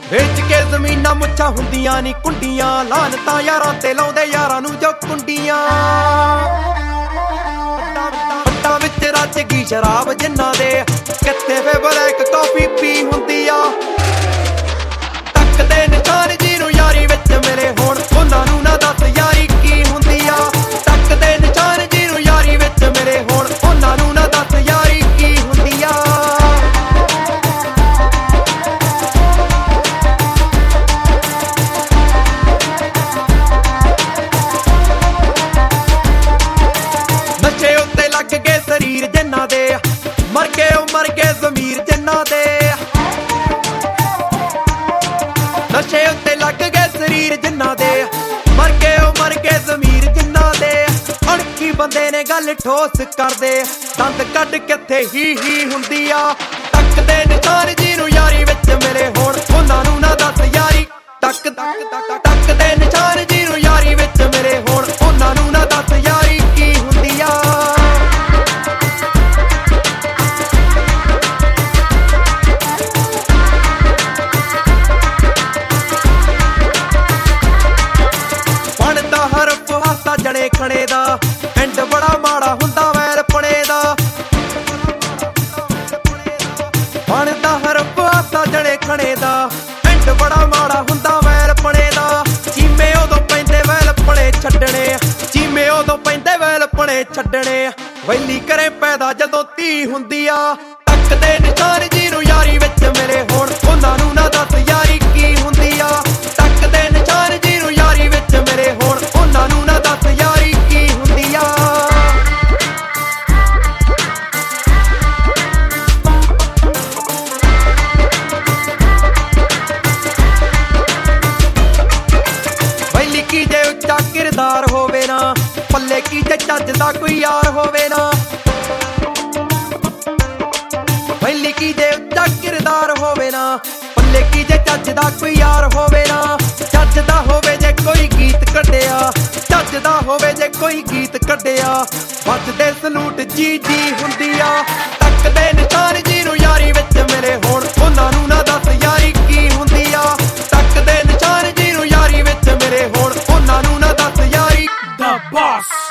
ਵੇਚ ਕੇ ਜ਼ਮੀਨਾਂ ਮੁੱਛਾਂ ਹੁੰਦੀਆਂ ਨੀ ਕੁੰਡੀਆਂ, ਲਾਹਨਤਾਂ ਯਾਰਾਂ ਤੇ ਲਾਉਂਦੇ ਯਾਰਾਂ ਨੂੰ ਜੋ ਕੁੰਡੀਆਂ। ਪੱਟਾਂ ਵਿੱਚ ਰਚ ਗਈ ਸ਼ਰਾਬ ਜਿਨ੍ਹਾਂ ਦੇ, ਕਿੱਥੇ ਵੇ ਬਲੈਕ ਕਾਫੀ ਪੀ ਹੁੰਦੀ ਆ। ਤੱਕਦੇ ਨਿਸ਼ਾਨ ਜਿਹਨੂੰ ਯਾਰੀ ਵਿੱਚ ਮੇਰੇ ਹੋਣ, ਉਹਨਾਂ ਨੂੰ ਨਾ ਦੱਸ ਯਾਰੀ ਕੀ ਹੁੰਦੀ ਆ। ਤੱਕਦੇ ਨਿਸ਼ਾਨ ਜਿਹਨੂੰ ਯਾਰੀ ਵਿੱਚ ਮੇਰੇ ਹੋਣ, ਉਹਨਾਂ ਨੂੰ ਨਾ ਦੱਸ ਯਾਰੀ ਕੀ ਹੁੰਦੀ ਆ। ਨਸ਼ੇ ਉੱਤੇ ਲੱਗ ਗਏ ਸਰੀਰ ਜਿਨ੍ਹਾਂ ਦੇ, ਮਰ ਗਏ ਜ਼ਮੀਰ ਜਿਨ੍ਹਾਂ ਦੇ। ਨਸ਼ੇ ਉੱਤੇ ਲੱਗ ਗਏ ਸਰੀਰ ਜਿਨ੍ਹਾਂ ਦੇ, ਮਰ ਗਏ ਜ਼ਮੀਰ ਜਿਨ੍ਹਾਂ ਦੇ। ਅਣਖੀ ਬੰਦੇ ਨੇ ਗੱਲ ਠੋਸ ਕਰਦੇ, ਦੰਦ ਕੱਢ ਕਿੱਥੇ ਹੀ ਹੁੰਦੀ ਆ। ਤੱਕਦੇ ਨਿਸ਼ਾਨ ਜਿਹਨੂੰ ਯਾਰੀ ਵਿੱਚ ਮੇਰੇ ਹੋਣ, ਉਹਨਾਂ ਨੂੰ ਨਾ ਦੱਸ ਯਾਰੀ। ਤੱਕਦੇ ਨਿਸ਼ਾਨ ਜਿਹਨੂੰ ਯਾਰੀ ਵਿੱਚ ਮੇਰੇ ਹੋਣ, ਉਹਨਾਂ ਨੂੰ ਨਾ ਦੱਸ ਯਾਰੀ ਕੀ ਹੁੰਦੀ ਆ। ਬਣਦਾ ਹਰਫ ਹਾਸਾ ਜਣੇ ਖਣੇ ਦਾ, ਐਂਡ ਬੜਾ ਮਾੜਾ ਹੁੰਦਾ ਵੈਰ ਪਣੇ ਦਾ। ਬਣਦਾ ਹਰਫ ਹਾਸਾ ਜਣੇ ਖਣੇ ਦਾ, ਐਂਡ ਬੜਾ ਮਾੜਾ ਹੁੰਦਾ ਵੈਰ ਪਣੇ ਦਾ। ਚੀਮੇ ਉਦੋਂ ਪੈਂਦੇ ਵੈਲ ਪਣੇ ਛੱਡਣੇ, ਚੀਮੇ ਉਦੋਂ ਪੈਂਦੇ ਵੈਲ ਪਣੇ ਛੱਡਣੇ। ਵੈਲੀ ਕਰੇ ਪੈਦਾ ਜਦੋਂ ਧੀ ਹੁੰਦੀ ਆ। ਤੱਕਦੇ ਨਿਸ਼ਾਨ ਜਿਹਨੂੰ ਯਾਰੀ ਵਿੱਚ ਮੇਰੇ ਹੋਣ, ਉਹਨਾਂ ਨੂੰ ਨਾ ਦੱਸ ਯਾਰੀ ਕੀ ਹੁੰਦੀ ਆ। ਤੱਕਦੇ ਨਿਸ਼ਾਨ ਜਿਹਨੂੰ ਯਾਰੀ ਵਿੱਚ ਮੇਰੇ ਹੋਣ, ਉਹਨਾਂ ਨੂੰ ਨਾ ਦੱਸ ਯਾਰੀ ਕੀ ਹੁੰਦੀ ਆ। ਵੈਲੀ ਕੀ ਜੇ ਉੱਚਾ ਕਿਰਦਾਰ ਹੋਵੇ ਨਾ, ਪੱਲੇ ਕੀ ਜੇ ਚੱਜ ਦਾ ਕੋਈ ਯਾਰ ਹੋਵੇ ਨਾ। ਵੈਲੀ ਕੀ ਜੇ ਉੱਚਾ ਕਿਰਦਾਰ ਹੋਵੇ ਨਾ, ਪੱਲੇ ਕੀ ਜੇ ਚੱਜ ਦਾ ਕੋਈ ਯਾਰ ਹੋਵੇ ਨਾ। ਚੱਜ ਦਾ ਹੋਵੇ ਜੇ ਕੋਈ ਗੀਤ ਕੱਢਿਆ, ਚੱਜ ਦਾ ਹੋਵੇ ਜੇ ਕੋਈ ਗੀਤ ਕੱਢਿਆ। ਵੱਜਦੇ ਸਲੂਟ ਜੀ ਹੁੰਦੀ ਆ। ਤੱਕਦੇ ਨਿਸ਼ਾਨ ਜਿਹਨੂੰ ਯਾਰੀ ਵਿੱਚ ਮੇਰੇ ਹੋਣ, ਉਹਨਾਂ ਨੂੰ ਨਾ ਦੱਸ ਯਾਰੀ ਕੀ ਹੁੰਦੀ ਆ। ਤੱਕਦੇ ਨਿਸ਼ਾਨ ਜਿਹਨੂੰ ਯਾਰੀ ਵਿੱਚ ਮੇਰੇ ਹੋਣ, ਉਹਨਾਂ ਨੂੰ ਨਾ ਦੱਸ ਯਾਰੀ। The Boss